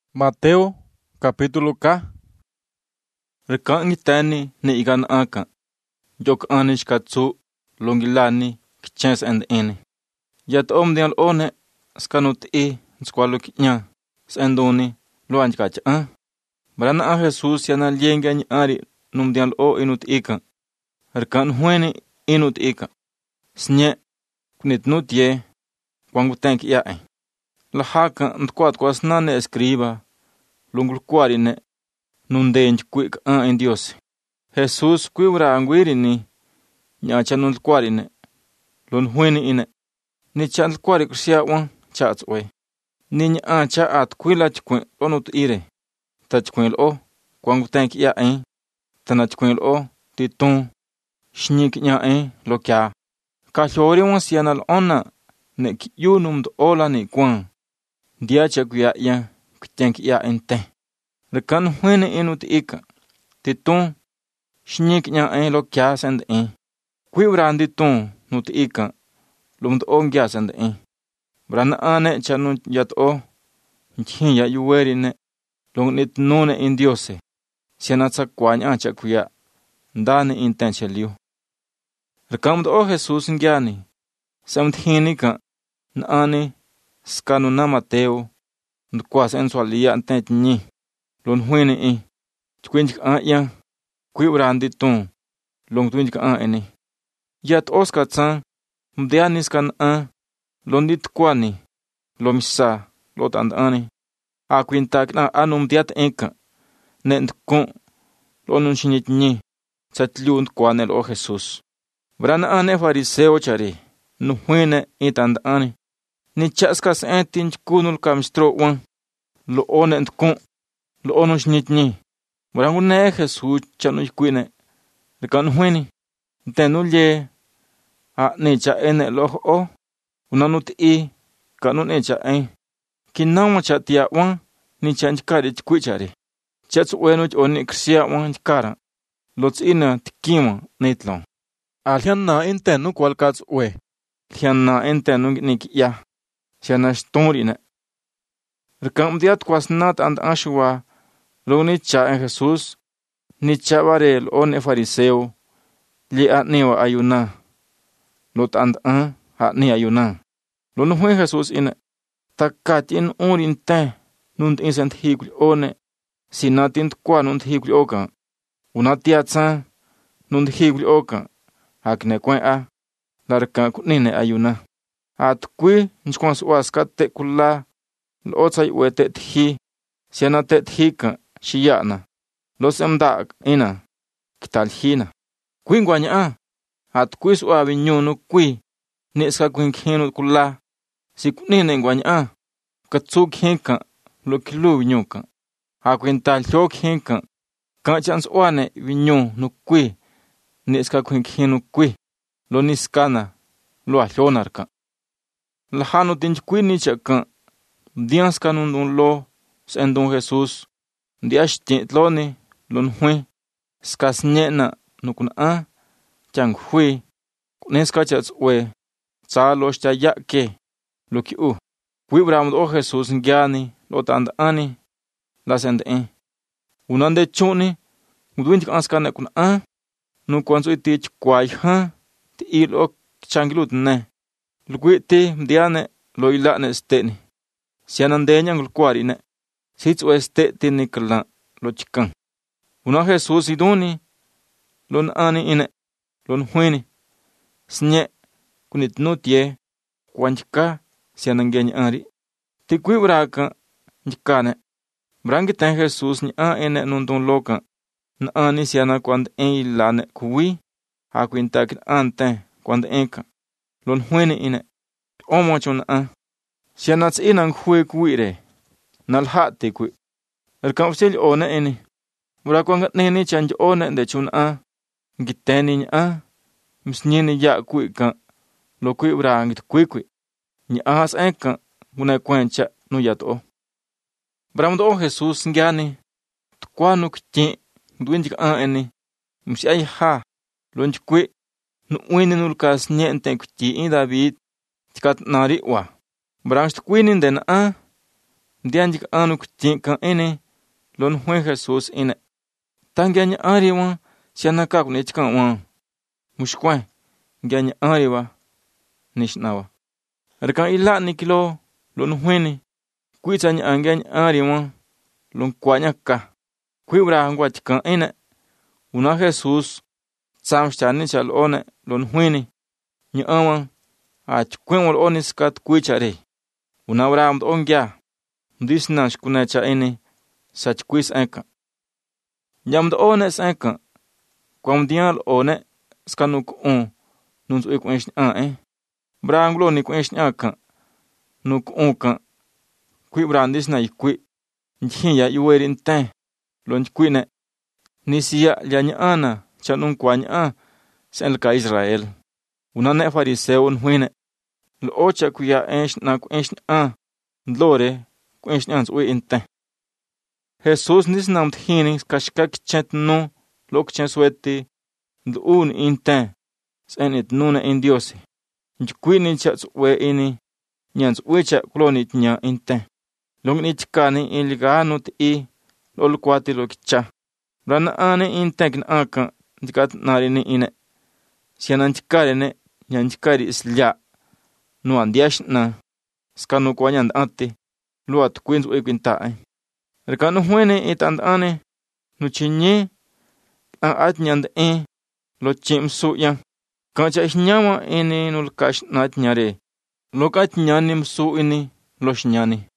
Mateo capítulo K. Rekan ngitani ni ikan aka. Jok anish katsu longilani kichens and ene. Yat dial one skanut squalo kinya sendoni lo anjkacha. Brana a Jesus yana lienga ni ari dial o inut ika. Rekan hueni inut ika. Snye kunit nutye kwangu tank yae. Lahaka nkwat kwasnane escriba lungul kuarine nundenj quick en Dios. Jesus quibra anguirini nyacha nul kuarine lun huini ine ni chal kuari kusia wan chatswe ni nya cha at quila chkwen onut ire tachkwen o kwangu tank ya tanachkwen o titun shnik nya lo kya ka hlori wan sianal onna ne yunum ola ni kwan dia chakuya ya ktenk ya ente rekan huene inut ika titun shnik nya lo kya send kwibran tun nut ika lumd ongya send bran ane chanu yat o nchin ya yuwerine long nit nune in diose siana chakwanya chakuya ndane intensialiu rekan o Jesus ngyani samthinika naani skanuna Mateo ndkwa sensualia antetni lon huene chkwinj ya kwibran tun long twinj ene yat oskatsa mdianis kan londit kwani lomisa lotant ane akwintak na anum diat enka nent kon lonun shinitni chatliunt kwanel o Jesus brana ane fariseo chari no huene itand ane ni chaskas entinch kunul kamstro wan lo onent kon lo onun shinitni brangune Jesus chanu kwine rekan hueni tenulye a necha ene lo o unanut kanun echa kinama chatia wan ni chanchkari chkwichari chats wenu oni ksia wan kara lots ina tikima netlon alhanna intenu kwalkats we lianna intenu nikya siana storina rekam diat kwasnat and ashwa loni cha Jesus ni chavarel on fariseo li atnewa ayuna lot and ni ayuna lon hue Jesus in takatin urin te nunt insent higli one sinatin kwanun higli oka unatiatsa nunt higli oka akne kwen larka kunine ayuna at kwi nchkwans waskate kula lotsai wete thi siana te thika shiyana los amdak ina kitalhina kwingwanya at kwis wa vinyunu kwi neska kwinkhenu kula sikunine ngwanya katsuk hinka lokilu vinyuka akwintal thok hinka ka chans wane vinyu no kwi neska kwinkhenu kwi loniskana lo ahlonarka lahano tinch kwi ni chaka dians kanun lo sendon Jesus diashti tlone lon hue skasnyena nukuna chang hui neska chats we cha lo ya ke lo ki wibram o Jesus ngyani lo tand ani la send unande chuni mudwin askane kuna no kwanzo itich kwai ti lo changlut ne lugwiti mdiane lo ilane steni sianandenya ngulkwari ne sits weste tinikla lo chikan una Jesus iduni lon ani ine lon huini snye kunit nutie kwanchka sianangenya ari tikwibraka njkane brangitan Jesus ni ene nundon loka na ani siana kwand ilane kuwi akwintak ante kwand enka lon huini ine omochon sianats inang huwe kuwire nalhate kwi erkamsil one ene burakwang neni chanj one de chun ngiteni msnyeni ya kwi ka lo kwi brangit kwi ni as enka una kwencha no yato bramdo Jesus ngyani kwanu kti dwinjik ene msi ay lonj kwi no winenul kas nyente kti David tikat nari wa brangst kwinin den Ndian jik anu kutin kan ini, lon huen Jesus ine. Tangia nya ari wan, siya nakak ni chikan wan. Mushkwen, ngia nya ari wa, nishnawa. Rekan ila ni kilo, lon hueni, kuitsa nya angia nya ari wan, lon kwa nya ka. Kuibra ngwa chikan ine, una Jesus, tsam shchani chal one, lon hueni, nya awan, chikwen wal oni skat kuicha re. Una wra amd ongia, mdisna shkuna cha ini, sa chikuis enka. Nyamd one senka, kwa mdial one, skanuk nunzu iku enshni Branglo ni ku enshni nuk ka, kui brandisna yikui, njiya yuwerin ten, lonjkuine, nisiya lianya chanun kwanya senka Israel. Unane fariseo nhuine, lo ocha kuya enshna ku enshni ndlore ku enshni nzui inten. Jesus nisna mthini kashka kichet no lo kichen sueti ndun inten senit nuna in Dios. Njukwini cha tswe ini nyans uicha klonit nya inten. Long ni chikani in ligano ti lol kwati lo kicha. Rana ane inten kin aka ndikat narini ine. Sianan chikari ne nyan chikari islia. No andiashna skanu kwanyand ante luat kwins uikwintae. Rekano huene itandane nuchinye at nyand lo chim suya kancha ihnyama ini nulkash nat nyare lo kat nyanim su ini lo shnyani